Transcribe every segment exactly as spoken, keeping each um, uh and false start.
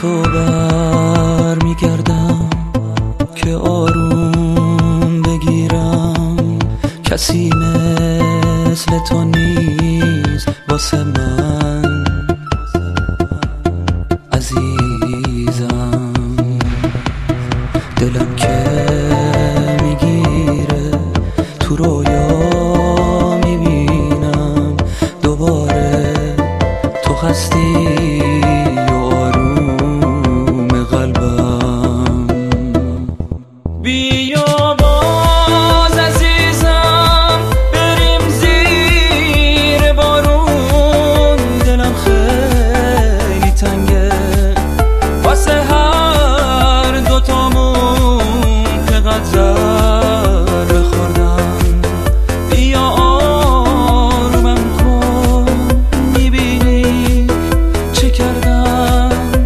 تو بر میگردم که آروم بگیرم، کسی مثل تو نیست واسه من عزیزم. دلم که میگیره تو رویا میبینم دوباره تو هستی و آروم قلبم. بیا باز عزیزم بریم زیر بارون، دلم خیلی تنگه واسه هر دوتامون که قد ضربه خوردم. بیا آرومم کن میبینی چه کردم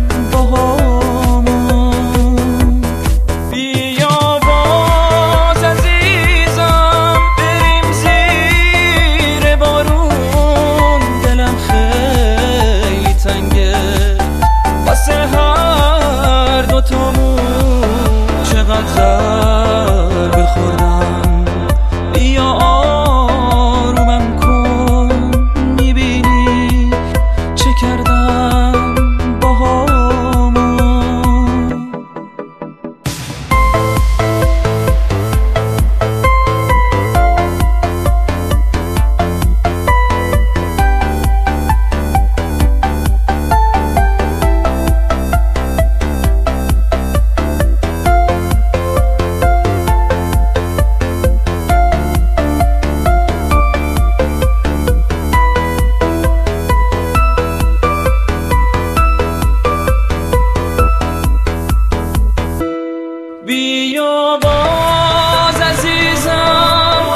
باهامون. بیا باز عزیزم بریم زیر بارون، دلم خیلی تنگه واسه هر دوتامون چقدر ضربه خوردم. بیا آرومم کن میبینی چه کردم باهامون. بیا باز عزیزم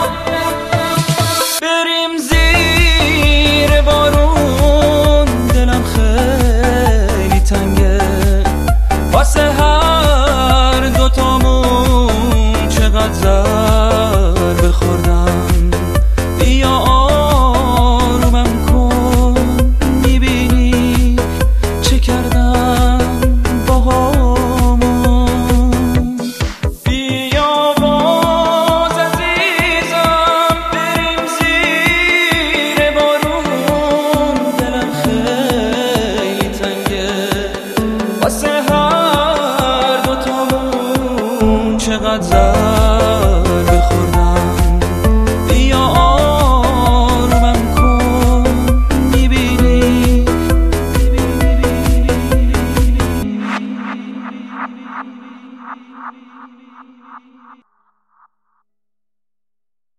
بریم زیر بارون، دلم خیلی تنگه واسه هر دوتامون چقدر ضربه خوردم. بیا آرومم کن میبینی چه کردم باهامون. بیا باز عزیزم بریم زیر بارون، دلم خیلی تنگه واسه هر دوتامون چقدر ضربه خوردم. بیا آرومم کن میبینی